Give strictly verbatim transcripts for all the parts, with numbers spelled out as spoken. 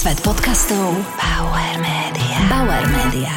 Svet podcastov Bauer Media. Bauer Media.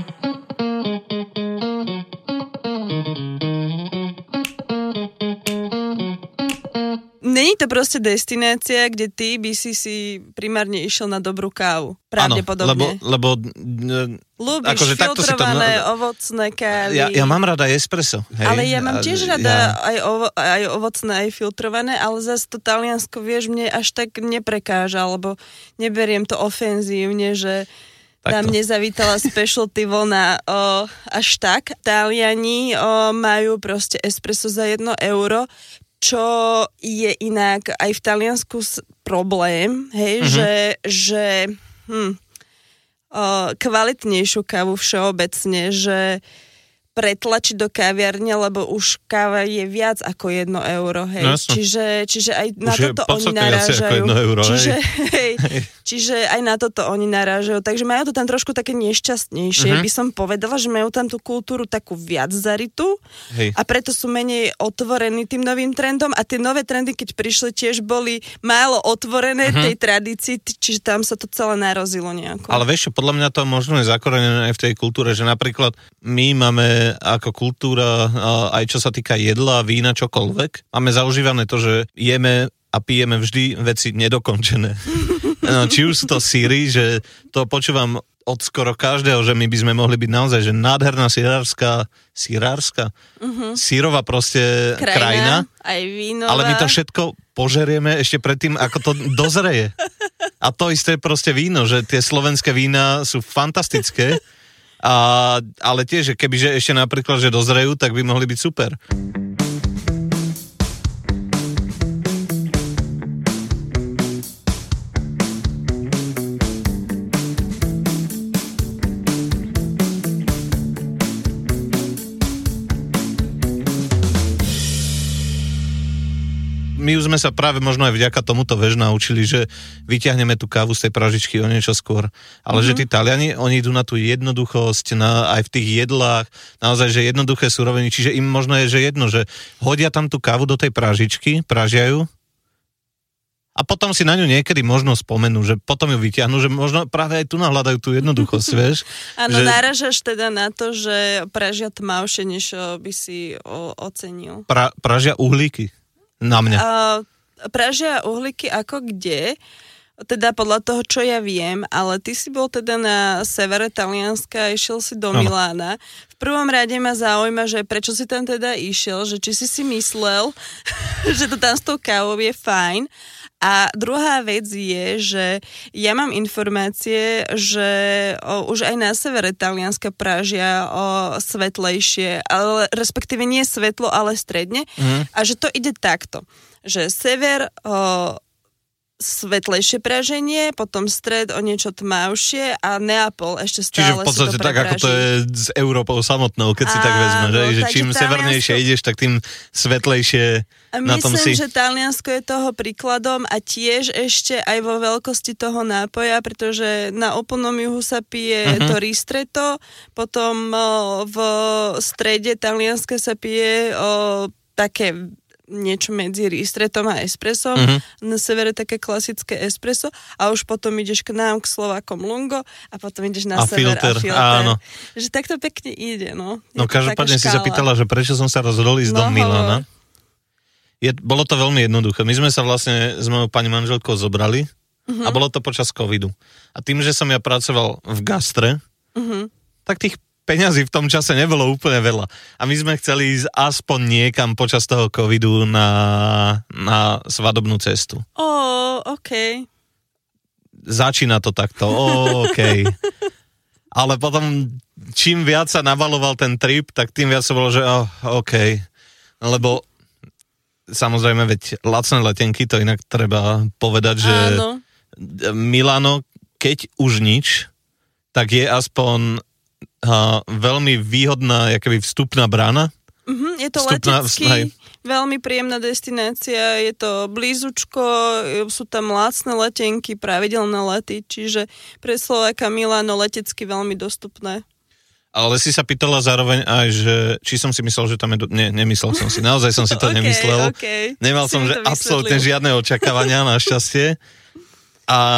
Není to proste destinácia, kde ty by si si primárne išiel na dobrú kávu. Pravdepodobne. Áno, lebo... lebo ľúbiš akože filtrované, to... ovocné kávy. Ja, ja mám rada espresso. Hej? Ale ja mám tiež rada ja... aj, ovo, aj ovocné, aj filtrované, ale zase to Taliansko, vieš, mne až tak neprekáža, alebo neberiem to ofenzívne, že tam nezavítala specialty vlna o, až tak. Taliani o, majú proste espresso za jedno euro, čo je inak aj v Taliansku problém, hej, mm-hmm. že, že hm, o, kvalitnejšiu kávu všeobecne, že pretlačiť do kaviarne, lebo už káva je viac ako jedno euro, hej. No, čiže, čiže aj na už toto oni narážajú. Euro, čiže, hej, čiže aj na toto oni narážajú. Takže majú to tam trošku také nešťastnejšie. Uh-huh. By som povedala, že majú tam tú kultúru takú viac zarytú hej. A preto sú menej otvorení tým novým trendom a tie nové trendy, keď prišli, tiež boli málo otvorené uh-huh. tej tradícii, čiže tam sa to celé narozilo nejako. Ale vieš čo, podľa mňa to možno je zakorenené aj v tej kultúre, že napríklad my máme ako kultúra, aj čo sa týka jedla, vína, čokoľvek, máme zaužívané to, že jeme a pijeme vždy veci nedokončené. No, či už sú to síry, že to počúvam od skoro každého, že my by sme mohli byť naozaj, že nádherná sírárska, sírárska, uh-huh. sírová proste krajina, krajina, aj vínová. Ale my to všetko požerieme ešte predtým, ako to dozreje. A to isté proste víno, že tie slovenské vína sú fantastické, A, ale tiež, kebyže ešte napríklad, že dozrejú, tak by mohli byť super. My už sme sa práve možno aj vďaka tomuto vež naučili, že vyťahneme tú kávu z tej pražičky o niečo skôr. Ale mm-hmm. že tí Taliani, oni idú na tú jednoduchosť, na, aj v tých jedlách, naozaj, že jednoduché suroviny, čiže im možno je, že jedno, že hodia tam tú kávu do tej pražičky, pražiajú a potom si na ňu niekedy možno spomenú, že potom ju vyťahnú, že možno práve aj tu nahľadajú tú jednoduchosť, vieš. Áno, že... náražaš teda na to, že pražia tmavšie, než by si o, ocenil. Pra, pražia uhlíky. Na mňa. Uh, pražia uhlíky ako kde? Teda podľa toho, čo ja viem, ale ty si bol teda na severe Talianska a išiel si do no. Milána. V prvom rade ma zaujíma, že prečo si tam teda išiel, že či si si myslel, že to tam s tou kávou je fajn. A druhá vec je, že ja mám informácie, že o, už aj na severe Talianska pražia o, svetlejšie, ale respektíve nie svetlo, ale stredne. Mm. A že to ide takto, že sever o, svetlejšie praženie, potom stred o niečo tmavšie a Neapol ešte stále. Čiže v podstate tak, ako to je s Európou samotnou, keď Áno, si tak vezme, že, že čím Taliansko... severnejšie ideš, tak tým svetlejšie a na tom si. Myslím, že Taliansko je toho príkladom a tiež ešte aj vo veľkosti toho nápoja, pretože na úplnom juhu sa pije uh-huh. to ristretto, potom o, v strede Talianska sa pije o, také niečo medzi ristrettom a espressom. Uh-huh. Na severe také klasické espresso a už potom ideš k nám, k Slovákom lungo a potom ideš na a sever filter, a filter. Áno. Že takto pekne ide, no. Je no každopádne si sa pýtala, že prečo som sa rozhodol ísť no, do Milána. Je, bolo to veľmi jednoduché. My sme sa vlastne s mojou pani manželkou zobrali uh-huh. a bolo to počas covidu. A tým, že som ja pracoval v gastre, uh-huh. tak tých peňazí v tom čase nebolo úplne veľa. A my sme chceli ísť aspoň niekam počas toho covidu na, na svadobnú cestu. Ó, oh, okej. Okay. Začína to takto, oh, okej. Okay. Ale potom, čím viac sa navaloval ten trip, tak tým viac sa bolo, že oh, okej. Okay. Lebo samozrejme, veď lacné letenky, to inak treba povedať, že Áno. Milano, keď už nič, tak je aspoň a veľmi výhodná jakoby vstupná brána. Mm-hmm, je to vstupná, letecký, hej. Veľmi príjemná destinácia, je to blízučko, sú tam lacné letenky, pravidelné lety, čiže pre Slováka Miláno letecky veľmi dostupné. Ale si sa pýtala zároveň aj, že či som si myslel, že tam je... Do... Nie, nemyslel som si, naozaj som si to okay, nemyslel. Okay. Nemal si som že absolútne žiadne očakávania, našťastie. A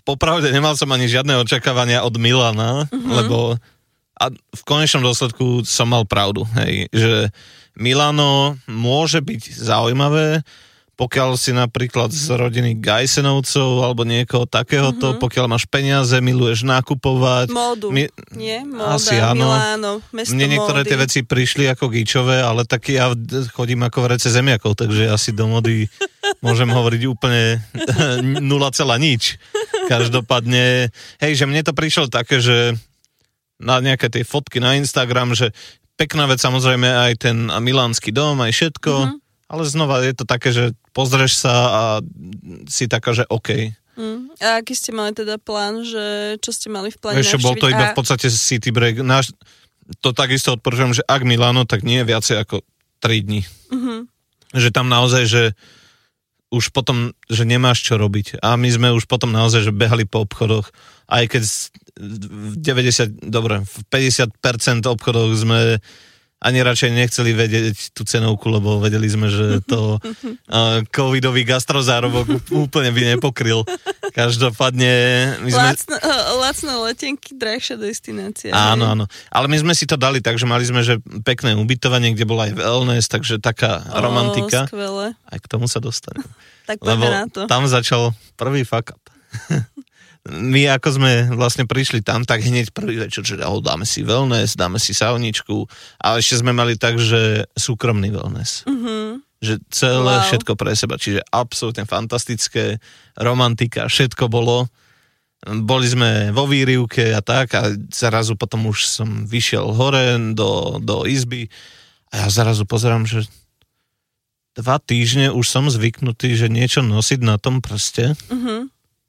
popravde nemal som ani žiadne očakávania od Milana, mm-hmm. lebo a v konečnom dôsledku som mal pravdu, hej, že Milano môže byť zaujímavé, pokiaľ si napríklad z rodiny Gajsenovcov alebo niekoho takéhoto, mm-hmm. pokiaľ máš peniaze, miluješ nakupovať. Módu, Mi... nie? Móda, Asi áno. Miláno, mesto Mne niektoré módy. tie veci prišli ako gíčové, ale taký ja chodím ako v rece zemiakov, takže asi do mody môžem hovoriť úplne nula celá nič. Každopádne, hej, že mne to prišlo také, že na nejaké tie fotky na Instagram, že pekná vec samozrejme aj ten milánsky dom, aj všetko, mm-hmm. ale znova je to také, že pozrieš sa a si taká, že OK. Mm. A aký ste mali teda plán, že čo ste mali v pláne Ešte bol to iba a... v podstate city break. Náš, to takisto odporúčam, že ak Milano, tak nie je viacej ako tri dni. Mm-hmm. Že tam naozaj, že už potom, že nemáš čo robiť. A my sme už potom naozaj, že behali po obchodoch, aj keď v deväťdesiat, dobre, v päťdesiat percent obchodov sme ani radšej nechceli vedieť tú cenovku, lebo vedeli sme, že to uh, covidový gastrozárobok úplne by nepokryl. Každopádne... My sme... Lacno, lacno letenky, drahšia destinácia. Áno, áno. Ale my sme si to dali, takže mali sme, že pekné ubytovanie, kde bola aj wellness, takže taká Ó, romantika. Skvelé. Aj k tomu sa dostanem. Tak poďme na to. Tam začal prvý fuck up. My ako sme vlastne prišli tam, tak hneď prvý večer, že oh, dáme si wellness, dáme si sauničku, ale ešte sme mali tak, že súkromný wellness. Mm-hmm. Že celé wow. všetko pre seba, čiže absolútne fantastické, romantika, všetko bolo. Boli sme vo výrivke a tak a zrazu potom už som vyšiel hore do, do izby a ja zrazu pozerám, že dva týždne už som zvyknutý, že niečo nosiť na tom prste. Mhm.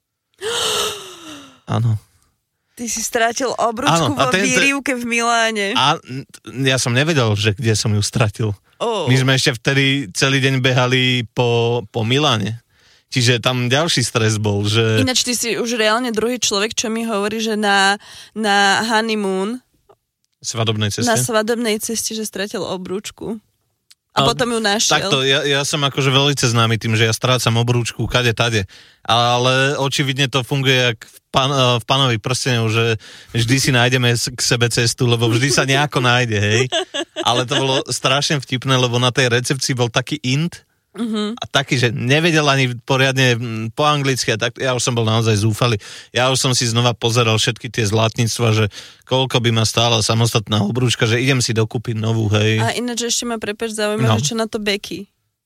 Áno. Ty si strátil obručku vo ten, výrivke v Miláne. A ja som nevedel, že kde som ju stratil. Oh. My sme ešte vtedy celý deň behali po, po Miláne. Čiže tam ďalší stres bol, že... Ináč ty si už reálne druhý človek, čo mi hovorí, že na, na honeymoon svadobnej ceste. Na svadobnej ceste, že stratil obručku. A, a potom ju našiel. Takto, ja, ja som akože veľmi známy tým, že ja strácam obrúčku kade tade. Ale očividne to funguje jak v, pan, v Pánovi prsteňov, že vždy si nájdeme k sebe cestu, lebo vždy sa nejako nájde, hej. Ale to bolo strašne vtipné, lebo na tej recepcii bol taký int, uh-huh. a taký, že nevedel ani poriadne po anglicky a tak, ja už som bol naozaj zúfalý. Ja už som si znova pozeral všetky tie zlatníctva, že koľko by ma stála samostatná obrúčka, že idem si dokúpiť novú, hej. A ináč ešte ma prepáč zaujíma, no. že čo na to Becky?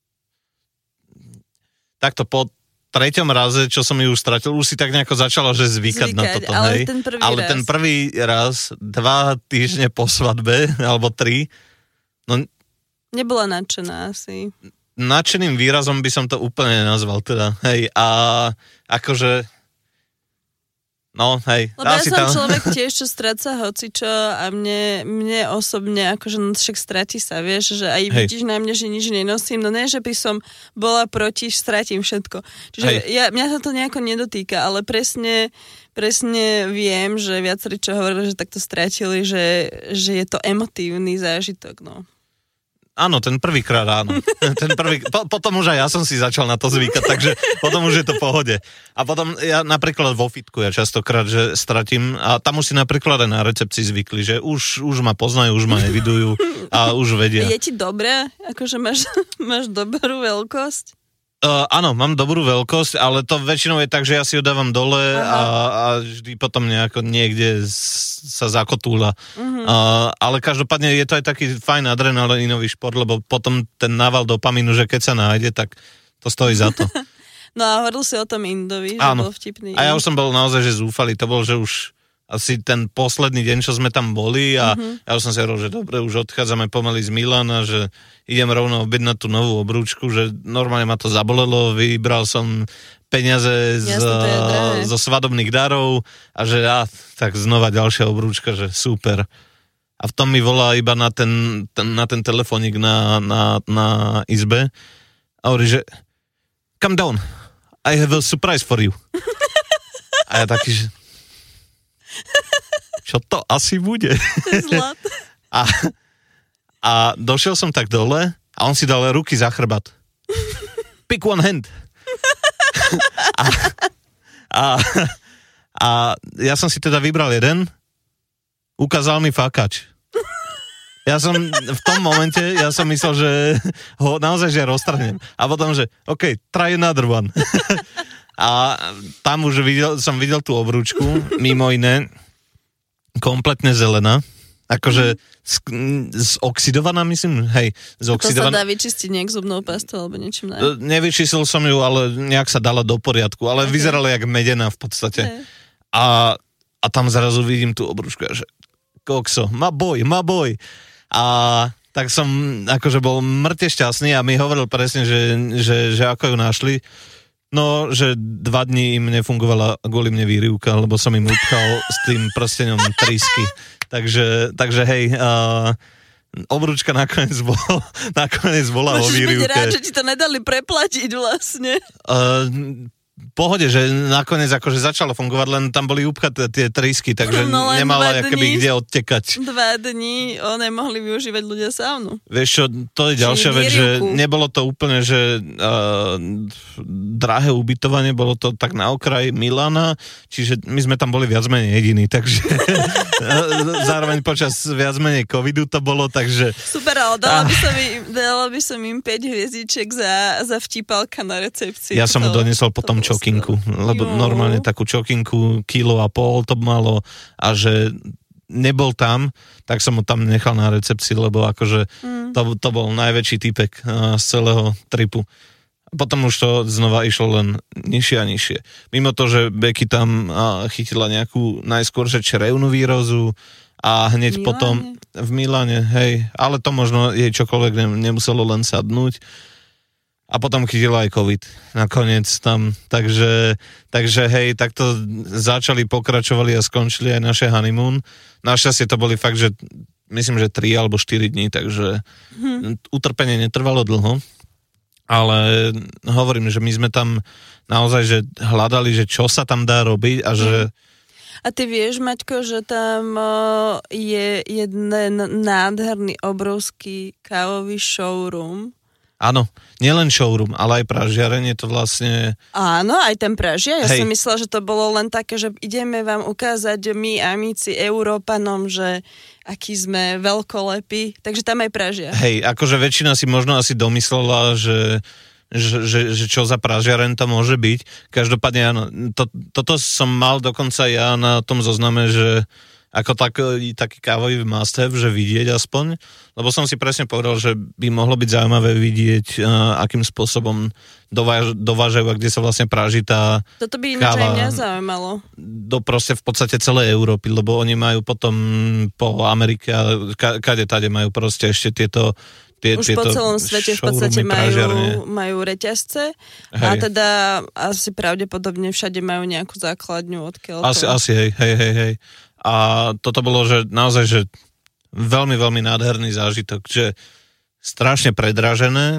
Takto po treťom raze, čo som ju už stratil, už si tak nejako začala, že zvykať, zvykať na toto, ale hej. Ten prvý ale raz. ten prvý raz, dva týždne po svadbe, alebo tri, no... Nebola nadšená asi. Nadšeným výrazom by som to úplne nenazval, teda, hej, a akože, no, hej. Lebo ja som tam... človek tiež, čo stráca hocičo a mne, mne osobne, akože no však stratí sa, vieš, že aj hej. vidíš na mne, že nič nenosím, no ne, že by som bola proti, stratím všetko. Čiže ja, mňa sa to nejako nedotýka, ale presne, presne viem, že viacerí, čo hovorili, že takto stratili, že, že je to emotívny zážitok, no. Áno, ten prvýkrát áno. Ten prvý, po, potom už aj ja som si začal na to zvykať, takže potom už je to v pohode. A potom ja napríklad vo fitku ja častokrát, že stratím, a tam už si napríklad aj na recepcii zvykli, že už, už ma poznajú, už ma evidujú a už vedia. Je ti dobré? Akože máš, máš dobrú veľkosť? Uh, áno, mám dobrú veľkosť, ale to väčšinou je tak, že ja si ju dávam dole a, a vždy potom nejako niekde z, sa zakotúľa. Uh-huh. Uh, ale každopádne je to aj taký fajn adrenalinový šport, lebo potom ten nával dopamínu, že keď sa nájde, tak to stojí za to. No a hovoril si o tom Indovi, že áno. bol vtipný. A ja už som bol naozaj, že zúfalý. To bol, že už asi ten posledný deň, čo sme tam boli a uh-huh. ja už som si hovoril, že dobre, už odchádzame pomaly z Milána, že idem rovno objednať tú novú obrúčku, že normálne ma to zabolelo, vybral som peniaze z, Jasne, zo svadobných darov a že ja, tak znova ďalšia obrúčka, že super. A v tom mi volá iba na ten, ten, na ten telefónik na, na, na izbe a hovorí, že come down, I have a surprise for you. A ja taký, že čo to asi bude? Zlat. A, a došiel som tak dole a on si dal ruky za chrbát. Pick one hand. a, a, A ja som si teda vybral jeden, ukázal mi fakač. Ja som v tom momente, ja som myslel, že ho naozaj že roztrhnem. A potom, že OK, try another one. A tam už videl, som videl tú obrúčku, mimo iné, kompletne zelená. Akože z, zoxidovaná, myslím, hej, zoxidovaná. To sa dá vyčistiť nejak zubnou pastou alebo niečím ne? Nevyčistil som ju, ale nejak sa dala do poriadku, ale okay. Vyzerala jak medená v podstate. Okay. A, a tam zrazu vidím tú obrúčku, že kokso, ma boj, ma boj. A tak som akože bol mŕte šťastný a mi hovoril presne, že, že, že ako ju našli. No, že dva dní im nefungovala kvôli mne výrivka, lebo som im upchal s tým prstenom trysky. Takže, takže hej, uh, obrúčka nakoniec, bol, nakoniec bola o výrivke. Môžeš byť rád, že ti to nedali preplatiť vlastne. Uh, pohode, že nakoniec akože začalo fungovať, len tam boli upchaté tie trysky, takže no, nemala akoby kde odtekať. Dva dní o, nemohli využívať ľudia saunu. Vieš čo, to je ďalšia vec, že nebolo to úplne, že uh, drahé ubytovanie, bolo to tak na okraji Milána, čiže my sme tam boli viac menej jediní, takže zároveň počas viac menej covidu to bolo, takže... Super, ale dala by som im, dala by som im päť hviezdiček za, za vtipalka na recepcii. Ja som mu donesol potom čokinku, lebo jo. Normálne takú čokinku, kilo a pol to malo a že nebol tam, tak som mu tam nechal na recepcii, lebo akože mm. to, to bol najväčší typek uh, z celého tripu. Potom už to znova išlo len nižšie a nižšie. Mimo to, že Becky tam uh, chytila nejakú najskôr že črevnú výrozu a hneď Miláne. Potom v Miláne, hej, ale to možno jej čokoľvek nemuselo len sadnúť. A potom chytila aj COVID nakoniec tam, takže, takže hej, takto začali, pokračovali a skončili aj naše honeymoon. Našťastie to boli fakt, že myslím, že tri alebo štyri dní, takže hm. utrpenie netrvalo dlho, ale hovorím, že my sme tam naozaj, že hľadali, že čo sa tam dá robiť a že... A ty vieš, Maťko, že tam uh, je jeden nádherný, obrovský kávový showroom. Áno, nielen showroom, ale aj pražiareň, je to vlastne... Áno, aj ten pražia. Ja Hej. som myslela, že to bolo len také, že ideme vám ukázať my, amici, Európanom, že aký sme veľkolepí, takže tam aj pražia. Hej, akože väčšina si možno asi domyslela, že, že, že, že čo za pražiareň to môže byť. Každopádne, áno, to, toto som mal dokonca ja na tom zozname, že ako tak, taký kávový must have, že vidieť aspoň, lebo som si presne povedal, že by mohlo byť zaujímavé vidieť, uh, akým spôsobom dováž, dovážajú a kde sa vlastne práži tá Toto by ináč aj mňa zaujímalo. Do proste v podstate celej Európy, lebo oni majú potom po Amerike a ka, kade tade majú proste ešte tieto tie, už po celom svete v podstate majú, majú reťazce. Hej. A teda asi pravdepodobne všade majú nejakú základňu, odkiaľ asi, to... Asi, hej, hej, hej, hej. A toto bolo, že naozaj, že veľmi, veľmi nádherný zážitok, že strašne predražené.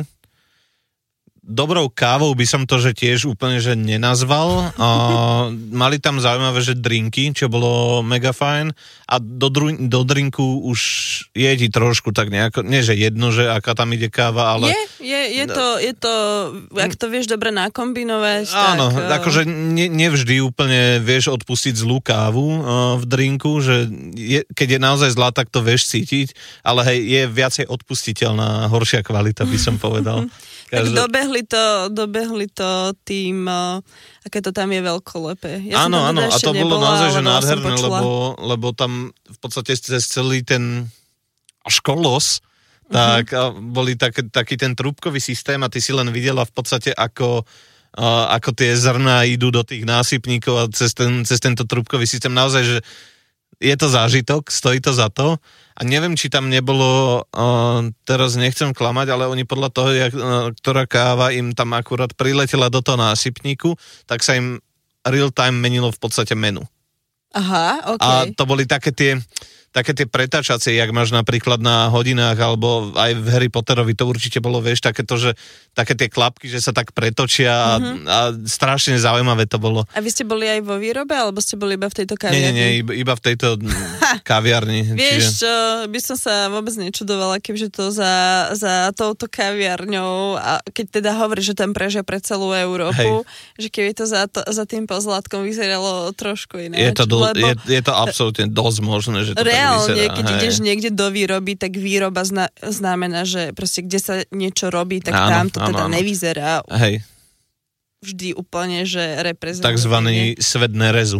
Dobrou kávou by som to, že tiež úplne, že nenazval. A mali tam zaujímavé, že drinky, čo bolo mega fajn. A do, dru- do drinku už je ti trošku tak nejako, nie že jedno, že aká tam ide káva, ale... Je, je, je to, je to, ak to vieš dobre nakombinovať, áno, tak... akože ne, nevždy úplne vieš odpustiť zlú kávu uh, v drinku, že je, keď je naozaj zlá, tak to vieš cítiť, ale hej, je viacej odpustiteľná, horšia kvalita, by som povedal. Tak dobehli to, dobehli to tým, uh, aké to tam je veľkolepé. Ja áno, áno, teda a to bolo nebola, naozaj, že nádherné, lebo, lebo tam v podstate cez celý ten až kolos, tak uh-huh. boli tak, taký ten trúbkový systém a ty si len videla v podstate, ako, uh, ako tie zrná idú do tých násypníkov a cez, ten, cez tento trúbkový systém. Naozaj, že je to zážitok, stojí to za to. A neviem, či tam nebolo, uh, teraz nechcem klamať, ale oni podľa toho, jak, uh, ktorá káva im tam akurát priletela do toho násypníku, tak sa im real time menilo v podstate menu. Aha, okej. A to boli také tie, také tie pretačacie, jak máš napríklad na hodinách, alebo aj v Harry Potterovi to určite bolo, vieš, takéto, že také tie klapky, že sa tak pretočia mm-hmm. a, a strašne zaujímavé to bolo. A vy ste boli aj vo výrobe, alebo ste boli iba v tejto kaviarni? Nie, nie, nie, iba, iba v tejto kaviarni. Vieš čiže... čo, by som sa vôbec nečudovala, kebyže to za, za touto kaviarňou, a keď teda hovorí, že tam prežia pre celú Európu, hej. že keby to za, to za tým pozlátkom vyzeralo trošku ináč. Je to, do, lebo... je, je to absolútne dosť možné, že to reálne, tak vyzerá. Keď hej. ideš niekde do výroby, tak výroba zna, znamená, že proste kde sa niečo robí, tak áno, tam to áno, teda áno. nevyzerá. Hej. Vždy úplne, že reprezentuje. Takzvaný svet nerezu.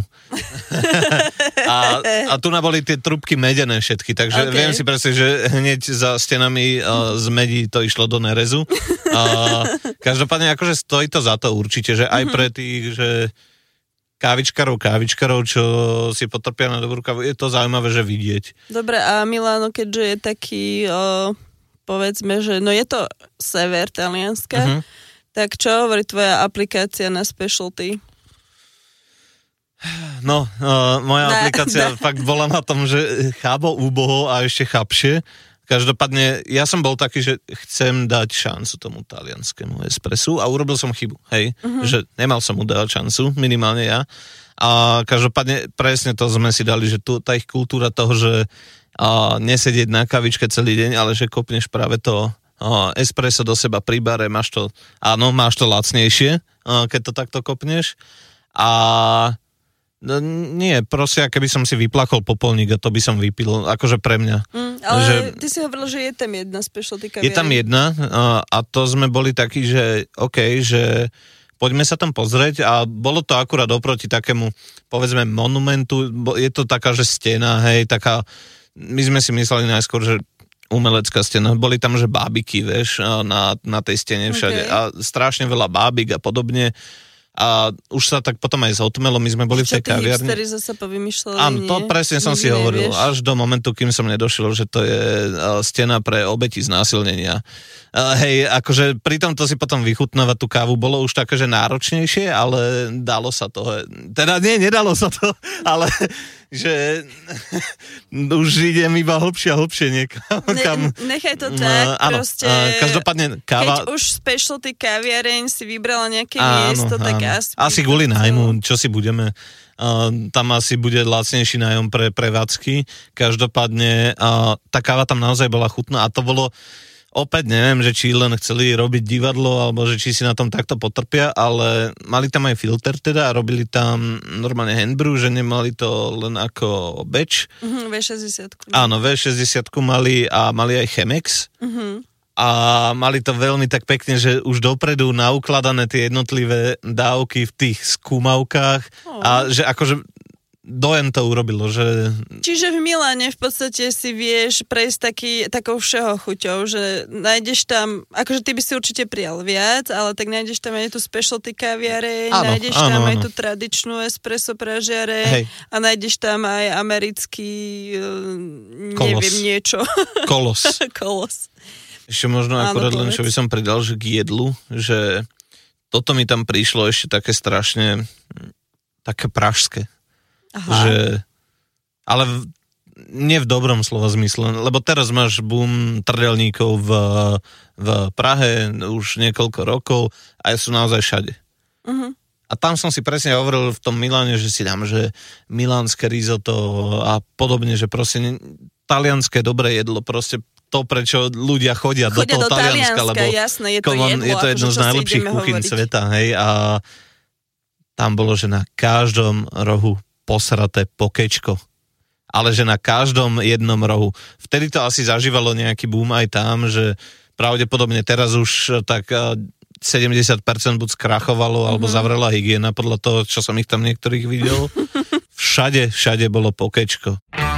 a, a tu na boli tie trúbky medené všetky, takže okay. viem si presne, že hneď za stenami uh, z medí to išlo do nerezu. Uh, každopádne akože stojí to za to určite, že aj pre tých, že kávičkarov, kávičkarov, čo si potrpia na dobrú kávu, je to zaujímavé, že vidieť. Dobre, a Milano, keďže je taký, uh, povedzme, že no je to sever Talianska, uh-huh. tak čo hovorí tvoja aplikácia na specialty? No, uh, moja na, aplikácia na. fakt bola na tom, že chábo, úboho a ešte chápšie. Každopádne, ja som bol taký, že chcem dať šancu tomu talianskému espressu a urobil som chybu, hej, uh-huh. že nemal som mu dať šancu, minimálne ja. A každopádne presne to sme si dali, že tu, tá ich kultúra toho, že uh, nesedieť na kavičke celý deň, ale že kopneš práve to uh, espresso do seba pri bare, máš to, áno, máš to lacnejšie, uh, keď to takto kopneš. A no, nie, proste, keby som si vyplachol popolník a to by som vypil, akože pre mňa. Mm, ale že, ty si hovoril, že je tam jedna specialty kaviareň. Je tam jedna a, a to sme boli takí, že OK, že poďme sa tam pozrieť a bolo to akurát oproti takému, povedzme, monumentu, je to taká, že stena, hej, taká, my sme si mysleli najskôr, že umelecká stena, boli tam, že bábiky, vieš, na, na tej stene všade okay. a strašne veľa bábik a podobne. A už sa tak potom aj zotmelo, my sme boli v tej kaviarni. Čo tí hipsteri zase povymýšľali, áno, to presne som si hovoril, nevieš. až do momentu, kým som nedošiel, že to je uh, stena pre obeti znásilnenia. Uh, hej, akože pri tom to si potom vychutnávať tú kávu bolo už také, že náročnejšie, ale dalo sa to. Teda nie, nedalo sa to, ale že už idem iba hlbšie a hlbšie niekam. Ne, nechaj to tak, uh, áno, proste. Uh, každopádne káva... Keď už specialty kaviareň si vybrala nejaké áno, miesto, áno. tak asi... Asi kvôli nájmu, čo si budeme... Uh, tam asi bude lacnejší nájom pre prevádzky. Každopádne uh, tá káva tam naozaj bola chutná a to bolo... Opäť neviem, že či len chceli robiť divadlo, alebo že či si na tom takto potrpia, ale mali tam aj filter teda a robili tam normálne handbrew, že nemali to len ako batch. Uh-huh, vé šesťdesiat. Áno, vé šesťdesiat mali a mali aj Chemex. Uh-huh. A mali to veľmi tak pekne, že už dopredu naukladané tie jednotlivé dávky v tých skúmavkách oh. a že akože dojem to urobilo, že... Čiže v Miláne v podstate si vieš prejsť taký, takou všeho chuťou, že nájdeš tam, akože ty by si určite prijal viac, ale tak nájdeš tam aj tú specialty kaviareň, áno, nájdeš áno, tam áno. aj tú tradičnú espresso pražiareň a nájdeš tam aj americký Kolos. neviem niečo. Kolos. Kolos. Ešte možno akorát len, čo by som pridal, že k jedlu, že toto mi tam prišlo ešte také strašne také pražské. Aha. Že, ale v, nie v dobrom slova zmysle, lebo teraz máš boom trdelníkov v, v Prahe už niekoľko rokov a sú naozaj všade. Uh-huh. A tam som si presne hovoril v tom Miláne, že si dám, že milánske risotto a podobne, že proste ne, talianské dobré jedlo, proste to, prečo ľudia chodia, chodia do toho do Talianska, lebo jasné, je to jedlo, je to jedno z najlepších kuchyn sveta, hej, a tam bolo, že na každom rohu posraté pokečko. Ale že na každom jednom rohu. Vtedy to asi zažívalo nejaký boom aj tam, že pravdepodobne teraz už tak sedemdesiat percent buď skrachovalo, mm-hmm. alebo zavrela hygiena podľa toho, čo som ich tam niektorých videl. Všade, všade bolo pokečko.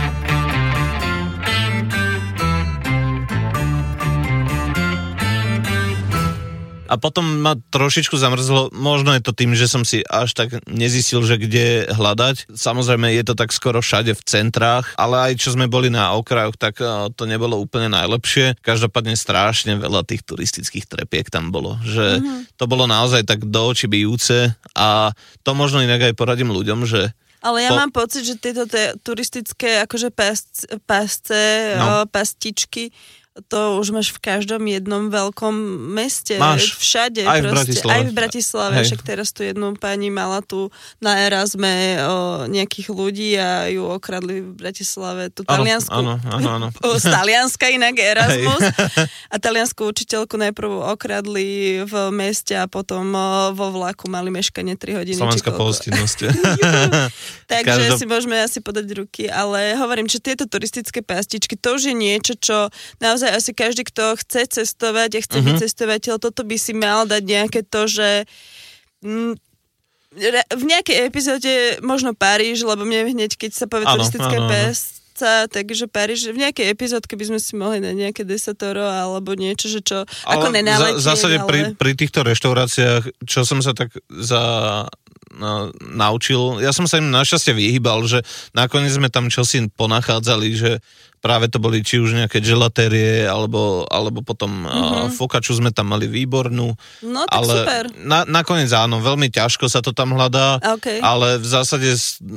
A potom ma trošičku zamrzlo, možno je to tým, že som si až tak nezistil, že kde hľadať. Samozrejme je to tak skoro všade v centrách, ale aj čo sme boli na okrajoch, tak to nebolo úplne najlepšie. Každopádne strašne veľa tých turistických trepiek tam bolo, že mm-hmm. to bolo naozaj tak do očí bijúce a to možno inak aj poradím ľuďom, že Ale ja po... mám pocit, že tieto te, turistické akože pásce, pásce no. pastičky, to už máš v každom jednom veľkom meste. Máš. Všade. Aj v proste, Bratislave. Aj v Bratislave. Hej. Však teraz tu jednu pani mala tu na Erasme o, nejakých ľudí a ju okradli v Bratislave. Tu taliansku. Áno, áno, áno. Z Talianska inak Erasmus. Hej. A taliansku učiteľku najprv okradli v meste a potom o, vo vlaku mali meškanie tri hodiny. Slovenská pohostinnosť. Takže Každop... si môžeme asi podať ruky. Ale hovorím, že tieto turistické pastičky, to už je niečo, čo naozaj asi každý, kto chce cestovať a chce uh-huh. byť cestovateľ, toto by si mal dať nejaké to, že m, v nejakej epizóde možno Paríž, lebo mne hneď, keď sa povie turistická pásca, takže Paríž, v nejakej epizódke by sme si mohli dať nejaké desatoro alebo niečo, že čo, ale ako nenáletie. V zásade ale... pri, pri týchto reštauráciách, čo som sa tak za... No, naučil. Ja som sa im našťastie vyhýbal, že nakoniec sme tam čosi ponachádzali, že práve to boli či už nejaké gelatérie, alebo, alebo potom mm-hmm. uh, fokaču sme tam mali výbornú. No, tak ale super. Na, nakoniec áno, veľmi ťažko sa to tam hľadá, okay. ale v zásade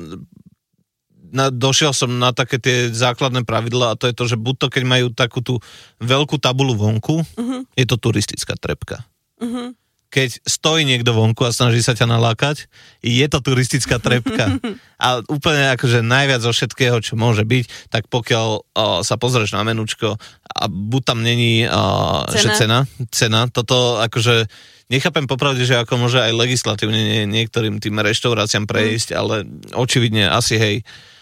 na, došiel som na také tie základné pravidlá a to je to, že buď to, keď majú takú tú veľkú tabulu vonku, mm-hmm. je to turistická trepka. Mhm. Keď stojí niekto vonku a snaží sa ťa nalákať, je to turistická trepka. A úplne akože najviac zo všetkého, čo môže byť, tak pokiaľ o, sa pozrieš na menučko a buď tam není o, cena. Že cena, cena, toto akože nechápem popravde, že ako môže aj legislatívne niektorým tým reštauráciám prejsť, mm. ale očividne asi hej.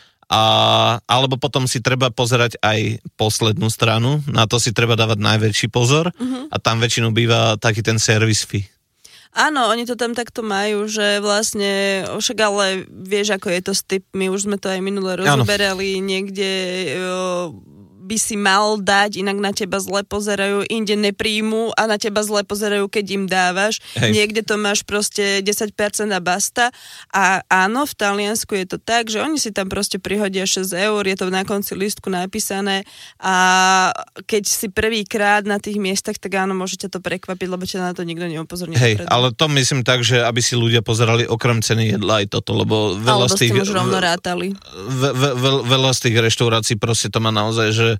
A, alebo potom si treba pozerať aj poslednú stranu, na to si treba dávať najväčší pozor mm-hmm. a tam väčšinou býva taký ten service fee. Áno, oni to tam takto majú, že vlastne, však ale vieš, ako je to s tipmi, už sme to aj minule rozoberali, niekde jo, by si mal dať, inak na teba zle pozerajú, inde nepríjmu a na teba zle pozerajú, keď im dávaš. Hej. Niekde to máš proste desať percent a basta. A áno, v Taliansku je to tak, že oni si tam proste prihodia šesť eur, je to na konci lístku napísané a keď si prvýkrát na tých miestach, tak áno, môžete to prekvapiť, lebo ťa na to nikto neupozorní. Hej, ale to myslím tak, že aby si ľudia pozerali okrem ceny jedla aj toto, lebo veľa z tých... Alebo ste už rovno rátali. Ve, ve, ve, veľa z tých reštaurácií proste to má naozaj, že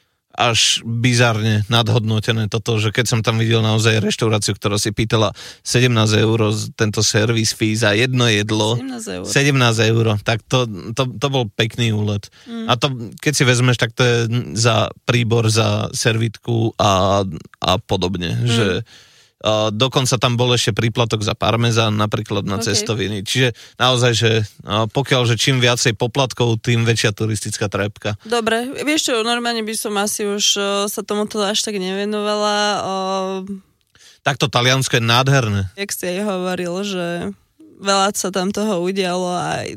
až bizarne nadhodnotené toto, že keď som tam videl naozaj reštauráciu, ktorá si pýtala sedemnásť eur tento servis fee za jedno jedlo. sedemnásť eur. sedemnásť eur, tak to, to, to bol pekný úlet. Mm. A to, keď si vezmeš, tak to je za príbor, za servitku a, a podobne, mm. že Uh, dokonca tam bol ešte príplatok za parmezán, napríklad na okay. cestoviny. Čiže naozaj, že uh, pokiaľ, že čím viacej poplatkov, tým väčšia turistická trepka. Dobre, vieš čo, normálne by som asi už uh, sa tomuto až tak nevenovala. Uh... Takto Taliansko je nádherné. Jak si aj hovoril, že veľa sa tam toho udialo a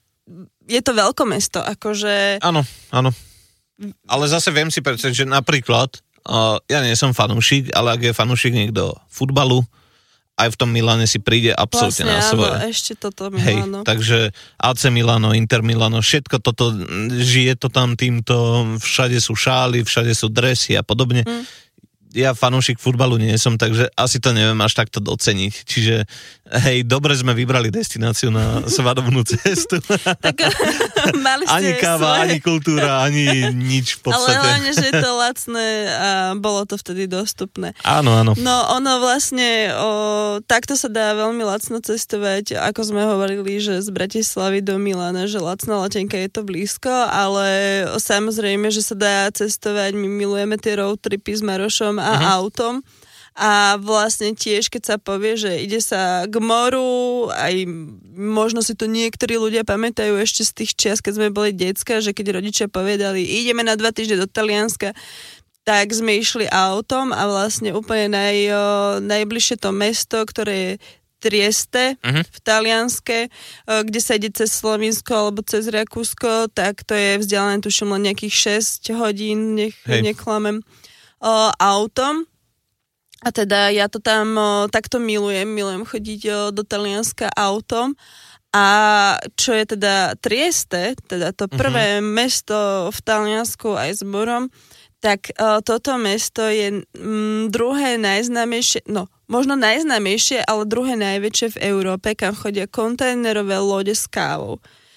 je to veľkomesto, akože... Áno, áno. Ale zase viem si predstaviť, že napríklad Uh, ja nie som fanúšik, ale ak je fanúšik niekto futbalu, aj v tom Miláne si príde absolútne vlastne, na svoje. Áno, ešte toto Miláno. Hej, takže á cé Milano, Inter Milano, všetko toto, žije to tam týmto, všade sú šály, všade sú dresy a podobne. Mm. Ja fanúšik futbalu nie som, takže asi to neviem až takto doceniť. Čiže hej, dobre sme vybrali destináciu na svadobnú cestu. Tak mali ste ani káva, svoje... ani kultúra, ani nič v podstate. Ale hlavne, že je to lacné a bolo to vtedy dostupné. Áno, áno. No ono vlastne, o, takto sa dá veľmi lacno cestovať, ako sme hovorili, že z Bratislavy do Milána, že lacná letenka je to blízko, ale samozrejme, že sa dá cestovať, my milujeme tie road tripy s Marošom a uh-huh. autom. A vlastne tiež, keď sa povie, že ide sa k moru, aj možno si to niektorí ľudia pamätajú ešte z tých čias, keď sme boli decka, že keď rodičia povedali, ideme na dva týždne do Talianska, tak sme išli autom a vlastne úplne naj, najbližšie to mesto, ktoré je Trieste uh-huh. v Talianske, kde sa ide cez Slovinsko alebo cez Rakúsko, tak to je vzdialené, tuším, len nejakých šesť hodín, nech Hej. neklamem, o, autom. A teda ja to tam o, takto milujem, milujem chodiť o, do Talianska autom. A čo je teda Trieste, teda to prvé uh-huh. mesto v Taliansku aj s morom, tak o, toto mesto je m, druhé najznámejšie, no možno najznámejšie, ale druhé najväčšie v Európe, kam chodia kontajnerové lode s kávou.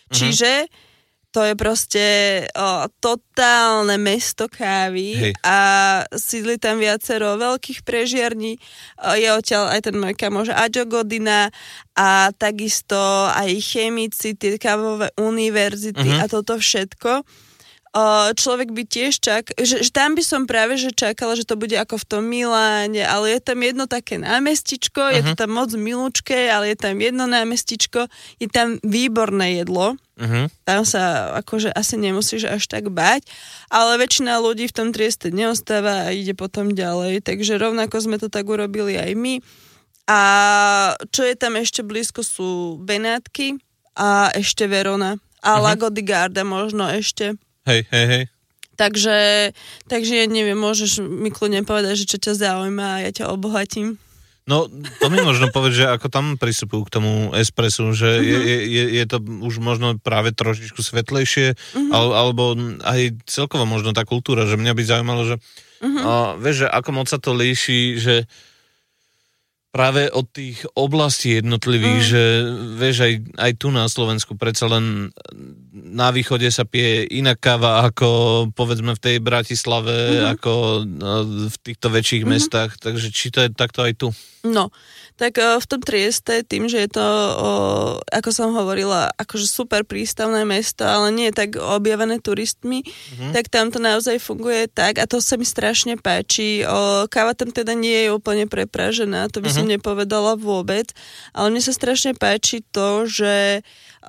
Čiže to je proste o, totálne mesto kávy. Hej. A sídli tam viacero veľkých prežiarní. O, je odtiaľ aj ten môj kamoš Aďo Godina a takisto aj chemici, tie kávové univerzity uh-huh. a toto všetko. O, človek by tiež čak, že, že tam by som práve že čakala, že to bude ako v tom Miláne, ale je tam jedno také námestičko, uh-huh. je to tam moc milúčké, ale je tam jedno námestičko, je tam výborné jedlo. Uh-huh. Tam sa akože asi nemusíš až tak báť, ale väčšina ľudí v tom Trieste neostáva a ide potom ďalej, takže rovnako sme to tak urobili aj my. A čo je tam ešte blízko sú Benátky a ešte Verona a uh-huh. Lago di Garda možno ešte. Hej, hej, hej. Takže, takže ja neviem, môžeš mi kľudne povedať, že čo ťa zaujíma a ja ťa obohatím. No, to mi možno povedať, že ako tam pristupujú k tomu espresu, že uh-huh. je, je, je to už možno práve trošičku svetlejšie, uh-huh. ale, alebo aj celkovo možno tá kultúra, že mňa by zaujímalo, že uh-huh. a, vieš, že ako moc sa to líši, že práve od tých oblastí jednotlivých, uh-huh. že vieš, aj, aj tu na Slovensku predsa len na východe sa pije iná káva ako povedzme v tej Bratislave, uh-huh. ako v týchto väčších uh-huh. mestách, takže či to je takto aj tu? No, tak v tom Trieste, tým, že je to, ako som hovorila, akože super prístavné mesto, ale nie je tak objavené turistmi, mm-hmm. tak tam to naozaj funguje tak a to sa mi strašne páči. Káva tam teda nie je úplne prepražená, to by mm-hmm. som nepovedala vôbec, ale mne sa strašne páči to, že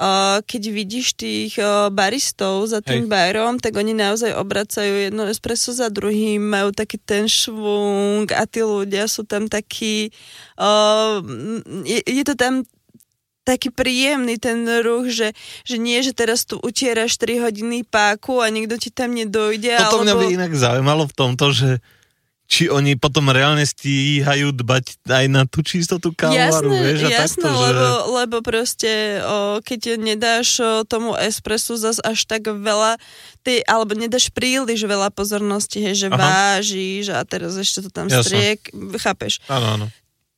keď vidíš tých baristov za tým Hej. barom, tak oni naozaj obracajú jedno espresso za druhým, majú taký ten švung a tí ľudia sú tam takí Uh, je, je to tam taký príjemný ten ruch, že, že nie, že teraz tu utieraš tri hodiny páku a nikto ti tam nedojde. Toto alebo... mňa by inak zaujímalo v tomto, že či oni potom reálne stíhajú dbať aj na tú čistotu kávovaru, vieš? A jasné, takto, lebo, že... lebo proste o, keď nedáš o, tomu espressu zas až tak veľa, ty, alebo nedáš príliš veľa pozornosti, hej, že Aha. vážiš a teraz ešte to tam striek, chápeš? Áno, áno.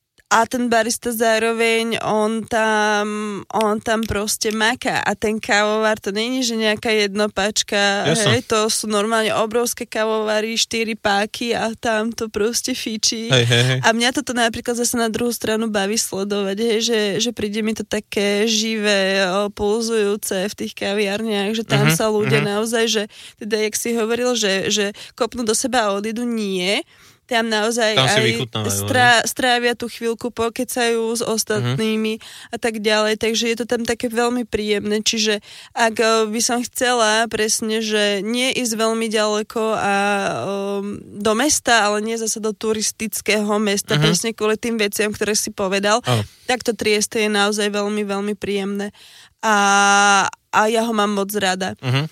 A ten barista zároveň, on tam, on tam proste maká a ten kávovar, to nie je, že nejaká jednopačka, hej, to sú normálne obrovské kávovary, štyri páky a tam to proste fičí. Hej, hej, hej. A mňa toto napríklad zase na druhú stranu baví sledovať, hej, že, že príde mi to také živé, pulzujúce v tých kaviarniach, že tam uh-huh, sa ľudia uh-huh. naozaj, že teda, jak si hovoril, že, že kopnú do seba a odídu, nie. Tam naozaj tam aj strá, strávia tú chvíľku, pokecajú s ostatnými uh-huh. a tak ďalej, takže je to tam také veľmi príjemné, čiže ak by som chcela presne, že nie ísť veľmi ďaleko a um, do mesta, ale nie zase do turistického mesta, uh-huh. presne kvôli tým veciam, ktoré si povedal, uh-huh. tak to Trieste je naozaj veľmi, veľmi príjemné a, a ja ho mám moc rada. Uh-huh.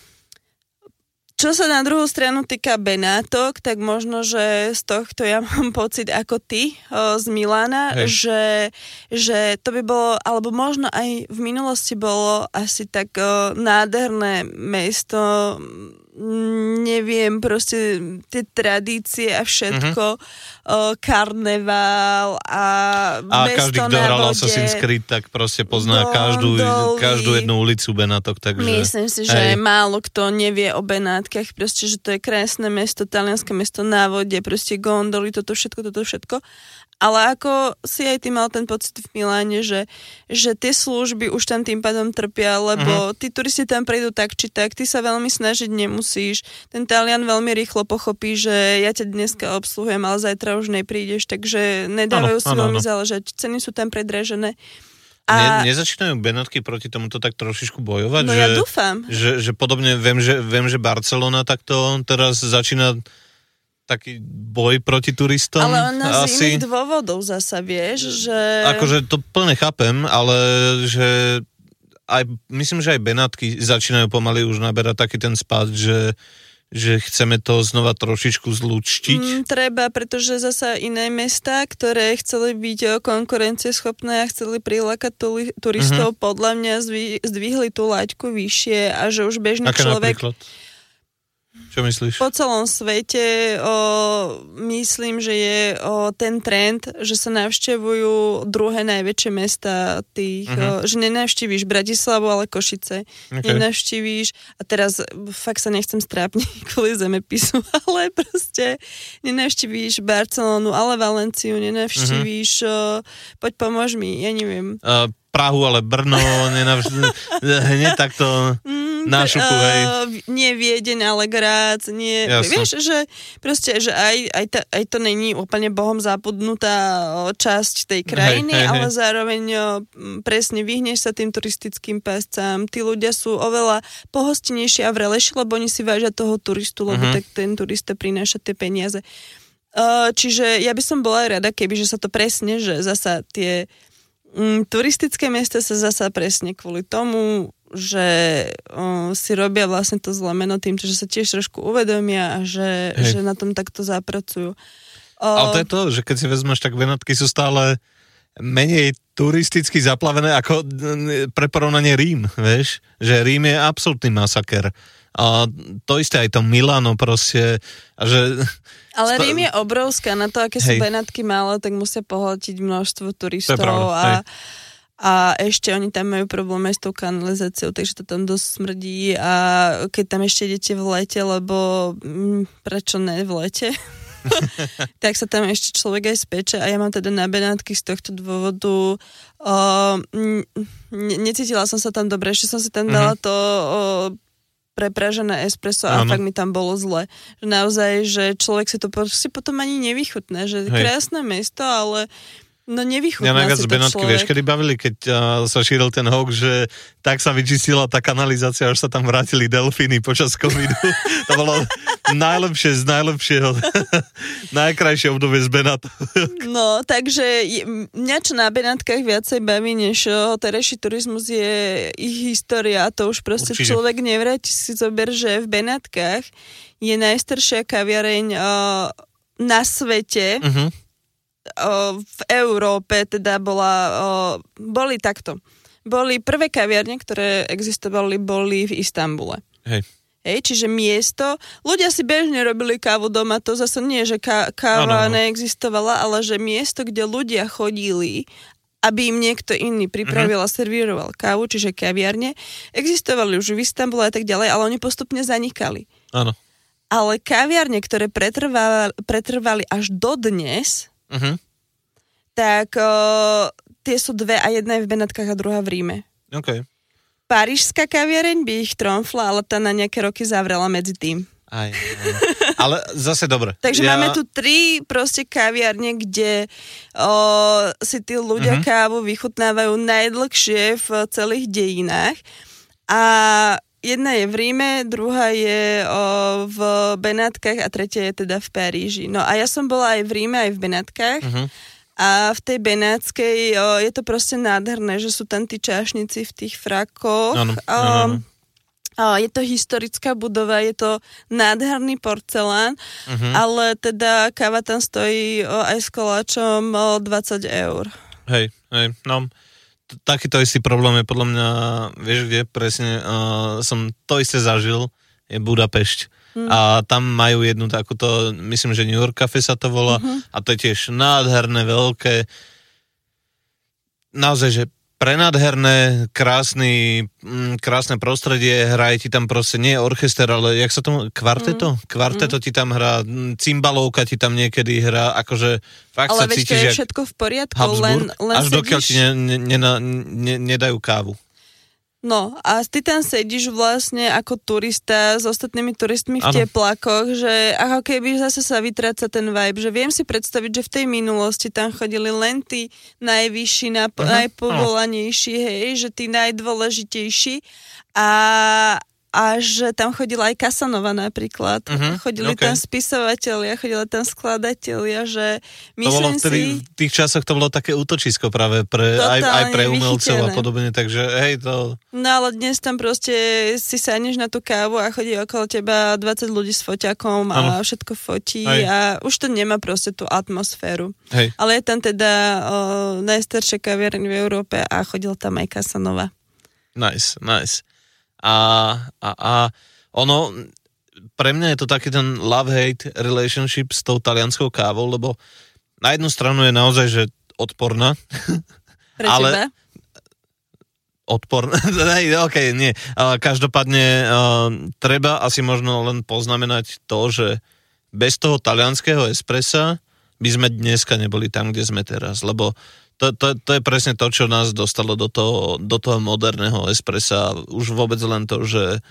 Čo sa na druhú stranu týka Benátok, tak možno, že z tohto ja mám pocit ako ty o, z Milána, že, že to by bolo, alebo možno aj v minulosti bolo asi tak o, nádherné mesto, neviem, proste tie tradície a všetko, mm-hmm. o, karneval a, a mesto každý, kto hral Assassin's Creed, tak proste pozná každú, každú jednu ulicu Benátok. Takže... Myslím si, že hej. málo kto nevie o Benátkach, proste, že to je krásne mesto, talianské mesto na vode, proste gondoly, toto všetko, toto všetko. Ale ako si aj ty mal ten pocit v Miláne, že, že tie služby už tam tým pádom trpia, lebo uh-huh. tí turisti tam prídu tak či tak, ty sa veľmi snažiť nemusíš. Ten Talian veľmi rýchlo pochopí, že ja ťa dneska obsluhujem, ale zajtra už neprídeš, takže nedávajú ano, si ano, veľmi ano. záležať. Ceny sú tam predražené. A... Ne, nezačínajú Benátky proti tomuto tak trošičku bojovať? No že, ja dúfam. Že, že podobne, viem že, viem, že Barcelona takto teraz začína taký boj proti turistom. Ale ona z iných dôvodov zasa, vieš, že... Akože to plne chápem, ale že aj, myslím, že aj Benátky začínajú pomaly už naberať taký ten spád, že že chceme to znova trošičku zlúčtiť? Mm, treba, pretože zasa iné mestá, ktoré chceli byť konkurencieschopné a chceli prilákať turistov, mm-hmm. podľa mňa zdvihli tú laťku vyššie a že už bežný Aké človek... Napríklad? Čo myslíš? Po celom svete o, myslím, že je o, ten trend, že sa navštevujú druhé najväčšie mesta tých, uh-huh. o, že nenavštívíš Bratislavu, ale Košice. Okay. Nenavštívíš, a teraz fakt sa nechcem strápniť kvôli zemepisu, ale proste nenavštívíš Barcelonu, ale Valenciu, nenavštívíš, uh-huh. o, poď pomôž mi, ja neviem. Uh, Prahu, ale Brno, nenavštívíš, hneď takto... Na šupu, hej. Uh, nie Viedeň, ale Grác, nie... Jasne. Vieš, že proste, že aj, aj, ta, aj to není úplne Bohom zapudnutá časť tej krajiny, hej, hej, ale hej. zároveň presne vyhneš sa tým turistickým páscam. Tí ľudia sú oveľa pohostinejší a vrelejší, lebo oni si vážia toho turistu, lebo uh-huh. tak ten turista prináša tie peniaze. Uh, čiže ja by som bola aj rada, keby, že sa to presne, že zasa tie mm, turistické miesta sa zasa presne kvôli tomu, že o, si robia vlastne to zlé meno tým, že sa tiež trošku uvedomia a že, že na tom takto zapracujú. O... Ale to je to, že keď si vezmeš, tak Benátky sú stále menej turisticky zaplavené ako pre porovnanie Rím, vieš? Že Rím je absolútny masaker. A to isté aj to Milano proste. A že... Ale Rím je obrovská, na to, aké sú Benátky malé, tak musia pohľadiť množstvo turistov. To je pravda, a hej. A ešte oni tam majú problém aj s tou kanalizáciou, takže to tam dosť smrdí a keď tam ešte idete v lete, lebo m, prečo ne v lete, tak sa tam ešte človek aj speče a ja mám teda na Benátky z tohto dôvodu o, m, necítila som sa tam dobre, ešte som si tam dala to o, prepražené espresso a ano. Fakt mi tam bolo zle. Že naozaj, že človek si to si potom ani nevychutná, že hej. Krásne mesto, ale no nevychutná ja si to Benátky, človek. Vieš, kedy bavili, keď uh, sa šíril ten hoax, že tak sa vyčistila tá kanalizácia, až sa tam vrátili delfíny počas covidu. To bolo najlepšie z najlepšieho, najkrajšie obdobie z Benátov. No, takže mňa čo na Benátkach viacej baví, než terajší turizmus je ich história a to už proste určite. Človek nevráti si zober, že v Benátkach je najstaršia kaviareň uh, na svete, uh-huh. v Európe teda bola, boli takto. Boli prvé kaviarne, ktoré existovali, boli v Istanbule. Hej. Hej, čiže miesto, ľudia si bežne robili kávu doma, to zase nie, že ká, káva no, no, no. neexistovala, ale že miesto, kde ľudia chodili, aby im niekto iný pripravil uh-huh. a servíroval kávu, čiže kaviarne, existovali už v Istanbule a tak ďalej, ale oni postupne zanikali. Áno. Ale kaviarne, ktoré pretrvali, pretrvali až dodnes, Uh-huh. tak o, tie sú dve a jedna je v Benátkach a druhá v Ríme. Okay. Parížská kaviareň by ich tromfla, ale tá na nejaké roky zavrela medzi tým. Aj, aj. Ale zase dobre. Takže ja... máme tu tri proste kaviarne, kde o, si tí ľudia uh-huh. kávu vychutnávajú najdlhšie v celých dejinách a jedna je v Ríme, druhá je o, v Benátkach a tretia je teda v Paríži. No a ja som bola aj v Ríme, aj v Benátkach uh-huh. a v tej benátskej o, je to proste nádherné, že sú tam tí čášnici v tých frakoch. Áno, áno. O, je to historická budova, je to nádherný porcelán, uh-huh. ale teda káva tam stojí o, aj s koláčom o dvadsať eur. Hej, hej, no... Takýto istý problém je podľa mňa, vieš kde, presne uh, som to isté zažil, je Budapešť. Mm. A tam majú jednu takúto, myslím, že New York Cafe sa to volá, mm-hmm. a to je tiež nádherné, veľké. Naozaj, že prenádherné, krásny, krásne prostredie, hraje ti tam proste, nie orchester, ale jak sa tomu, kvarteto? Mm. Kvarteto mm. ti tam hrá, cymbalovka ti tam niekedy hrá, akože fakt ale sa cítiš, ale veď to je všetko v poriadku, len, len až sedíš... dokiaľ ti ne, ne, ne, ne, nedajú kávu. No a ty tam sedíš vlastne ako turista s ostatnými turistmi v ano. Teplákoch, že ako keby zase sa vytráca ten vibe, že viem si predstaviť, že v tej minulosti tam chodili len tí najvyšší, nap- uh-huh. najpovolanejší, hej, že tí najdôležitejší a a že tam chodila aj Casanova napríklad. Uh-huh, chodili okay. tam spisovatelia, chodili tam skladatelia, že myslím to bolo vtedy, si... v tých časoch to bolo také útočisko práve pre, aj, aj pre umelcov a podobne, takže hej to... No ale dnes tam proste si sadneš na tú kávu a chodí okolo teba dvadsať ľudí s foťakom a ano. Všetko fotí hej. A už to nemá proste tú atmosféru. Hej. Ale je tam teda o, najstaršia kaviareň v Európe a chodil tam aj Casanova. Nice, nice. A, a, a ono, pre mňa je to taký ten love-hate relationship s tou talianskou kávou, lebo na jednu stranu je naozaj, že odporná. Pre ale... teba? Odporná? OK, nie. Každopádne uh, treba asi možno len poznamenať to, že bez toho talianského espressa by sme dneska neboli tam, kde sme teraz, lebo to, to, to je presne to, čo nás dostalo do toho, do toho moderného espressa. Už vôbec len to, že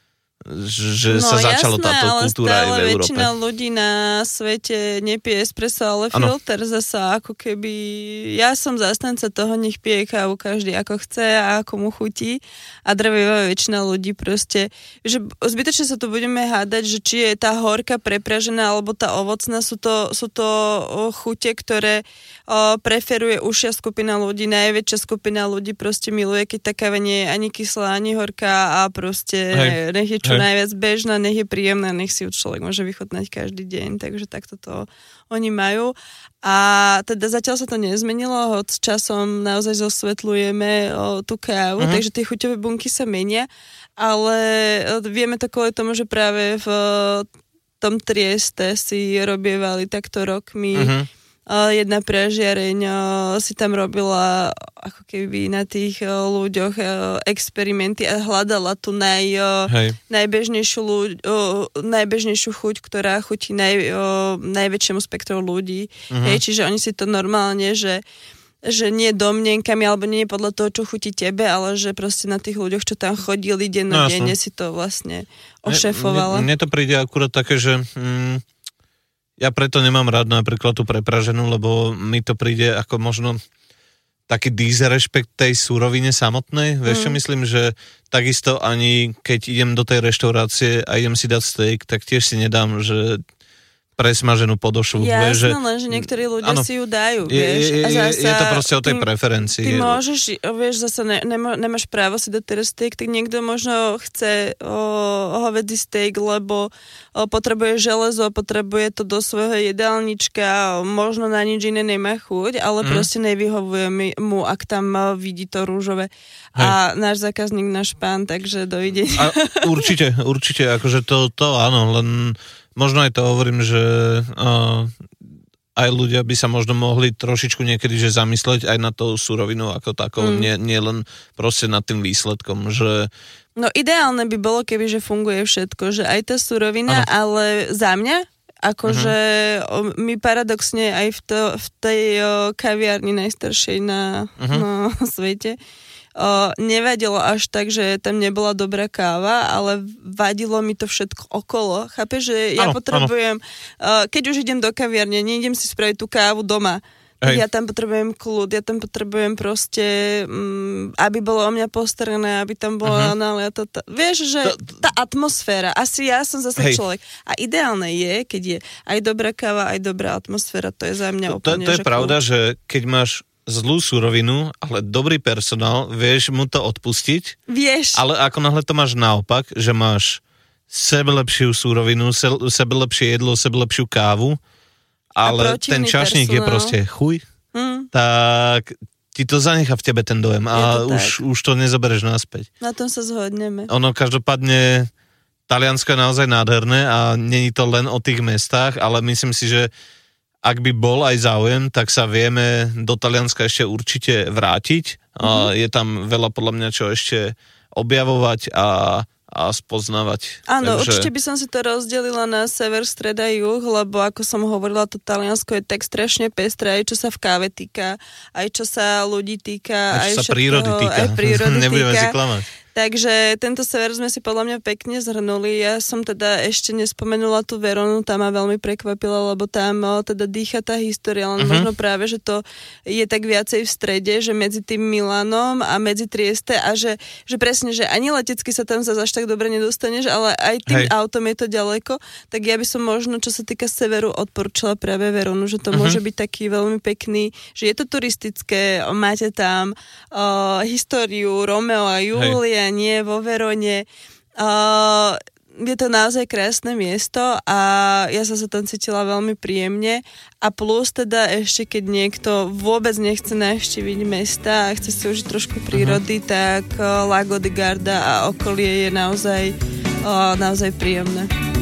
že no, sa začalo jasné, táto kultúra aj v Európe. väčšina ľudí na svete nepije espresso, ale ano. Filter zasa ako keby... Ja som zastanca toho, nech pije kávu každý ako chce a ako mu chutí a drvivá väčšina ľudí proste... Že zbytočne sa tu budeme hádať, že či je tá horka prepražená alebo tá ovocná, sú to, sú to chute, ktoré o, preferuje užšia skupina ľudí, najväčšia skupina ľudí proste miluje, keď tá káva nie je ani kyslá, ani horká a proste Hej. nech je čo Hej. najviac bežná, nech je príjemná, nech si ju človek môže vychutnať každý deň, takže takto to oni majú. A teda zatiaľ sa to nezmenilo, hoď s časom naozaj zosvetľujeme o, tú kávu, uh-huh. takže tie chuťové bunky sa menia, ale vieme to kvôli tomu, že práve v tom Trieste si robievali takto rokmi uh-huh. jedna pražiareň si tam robila ako keby na tých ľuďoch experimenty a hľadala tú naj, najbežnejšiu, ľuď, najbežnejšiu chuť, ktorá chutí naj, najväčšiemu spektru ľudí. Uh-huh. Hej, čiže oni si to normálne, že že nie domnienkami, alebo nie podľa toho, čo chutí tebe, ale že proste na tých ľuďoch, čo tam chodili dennodenne, no, si to vlastne ošefovala. Mne, mne to príde akurát také, že... Mm, ja preto nemám rád napríklad tú prepraženú, lebo mi to príde ako možno taký disrespekt tej súrovine samotnej. Vieš, čo mm. myslím, že takisto ani keď idem do tej reštaurácie a idem si dať steak, tak tiež si nedám, že presmaženú podošu. Jasné, vieš, že, len, že niektorí ľudia ano, si ju dajú, je, vieš. Je, je, a zasa, je to proste o tej preferencii. Ty môžeš, vieš, zase ne, nemá, nemáš právo si dať teraz steak, tak niekto možno chce o, hovädzí steak, lebo o, potrebuje železo, potrebuje to do svojho jedálnička, možno na nič iné nemá chuť, ale mm. proste nevyhovuje mu, ak tam vidí to rúžové. Hej. A náš zákazník, náš pán, takže dovidenia. Určite, určite, akože to, to áno, len možno aj to hovorím, že uh, aj ľudia by sa možno mohli trošičku niekedy že zamysleť aj na tou surovinou ako takou, mm. nie, nie len proste nad tým výsledkom, že... No ideálne by bolo, keby že funguje všetko, že aj tá surovina, ano. Ale za mňa, akože uh-huh. my paradoxne aj v, to, v tej o, kaviarni najstaršej na, uh-huh. na svete O, nevadilo až tak, že tam nebola dobrá káva, ale vadilo mi to všetko okolo. Chápeš, že ja ano, potrebujem, ano. Keď už idem do kaviarne, neidem si spraviť tú kávu doma. Hej. Ja tam potrebujem kľud, ja tam potrebujem proste, um, aby bolo o mňa postarané, aby tam bola uh-huh. naliata. Tá, vieš, že tá atmosféra, asi ja som zase Hej. človek. A ideálne je, keď je aj dobrá káva, aj dobrá atmosféra, to je za mňa to, úplne, to, to je že pravda, kľud. že keď máš zlú surovinu, ale dobrý personál, vieš mu to odpustiť. Vieš. Ale ako náhle to máš naopak, že máš sebe lepšiu surovinu, sebe lepšie jedlo, sebe lepšiu kávu, ale ten čašník personál. Je proste chuj, hmm. tak ti to zanechá v tebe ten dojem a už, už to nezobereš naspäť. Na tom sa zhodneme. Ono každopádne Taliansko je naozaj nádherné a není to len o tých mestách, ale myslím si, že ak by bol aj záujem, tak sa vieme do Talianska ešte určite vrátiť. Mm-hmm. Je tam veľa podľa mňa čo ešte objavovať a, a spoznávať. Áno, Takže... určite by som si to rozdelila na sever, stred a juh, lebo ako som hovorila, to Taliansko je tak strašne pestré, aj čo sa v káve týka, aj čo sa ľudí týka, aj čo aj sa prírody týka. Aj prírody Nebudeme týka. si klamať. Takže tento sever sme si podľa mňa pekne zhrnuli. Ja som teda ešte nespomenula tú Veronu, tá ma veľmi prekvapila, lebo tam o, teda dýcha tá história, len uh-huh. možno práve, že to je tak viacej v strede, že medzi tým Milanom a medzi Trieste a že, že presne, že ani letecky sa tam zase až tak dobre nedostaneš, ale aj tým Hej. autom je to ďaleko, tak ja by som možno, čo sa týka severu, odporúčala práve Veronu, že to uh-huh. môže byť taký veľmi pekný, že je to turistické, máte tam o, históriu Romeo a Julia, nie vo Verone. Uh, je to naozaj krásne miesto a ja som sa tam cítila veľmi príjemne a plus teda ešte keď niekto vôbec nechce navštíviť mesta a chce si užiť trošku prírody, uh-huh. tak uh, Lago di Garda a okolie je naozaj, uh, naozaj príjemné.